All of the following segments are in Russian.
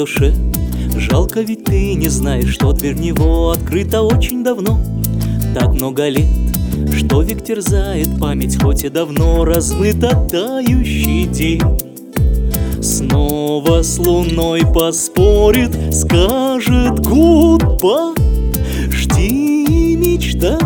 душе. Жалко, ведь ты не знаешь, что дверь в него открыта очень давно. Так много лет, что век терзает память, хоть и давно размыта тающий день. Снова с луной поспорит, скажет гудбай. Жди и мечтай.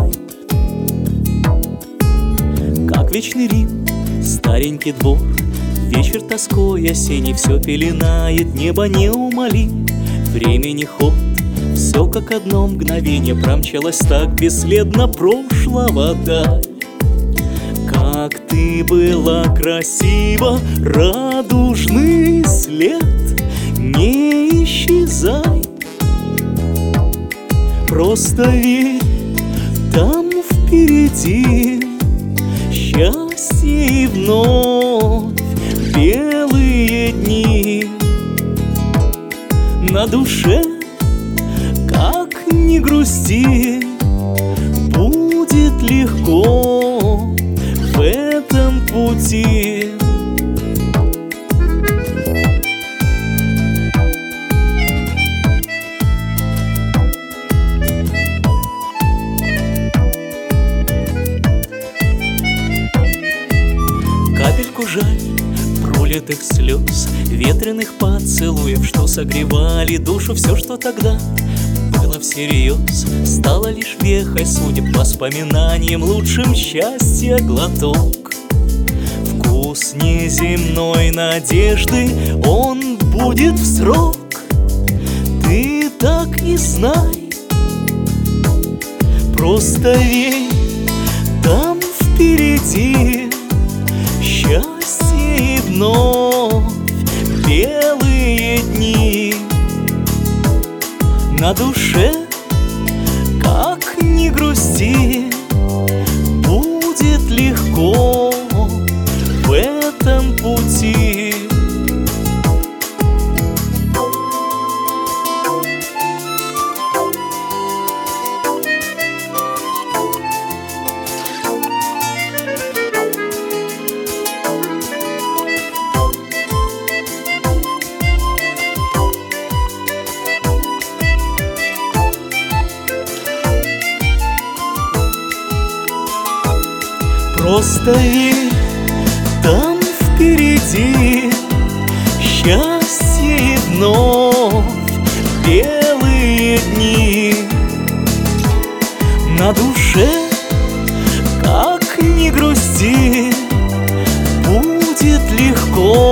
Как вечный Рим, старенький двор, вечер тоской осенний все пеленает, небо неумолим. Времени ход, все как одно мгновение, промчалось так бесследно прошлого даль. Как ты была красива, радужный след, не исчезай. Просто верь, там впереди счастье и вновь белые дни. На душе, как ни грусти, будет легко в этом пути. Капельку жаль пролитых слез, ветреных поцелуев, что согревали душу. Все, что тогда было всерьез, стало лишь вехой судеб, воспоминанием лучшим счастья глоток. Вкус неземной надежды, он будет в срок. Ты так не знай, просто верь, там впереди счастье и вновь белые дни. На душе, как ни грусти, будет легко в этом пути. Просто верь, там впереди счастье и вновь белые дни. На душе, как ни грусти, будет легко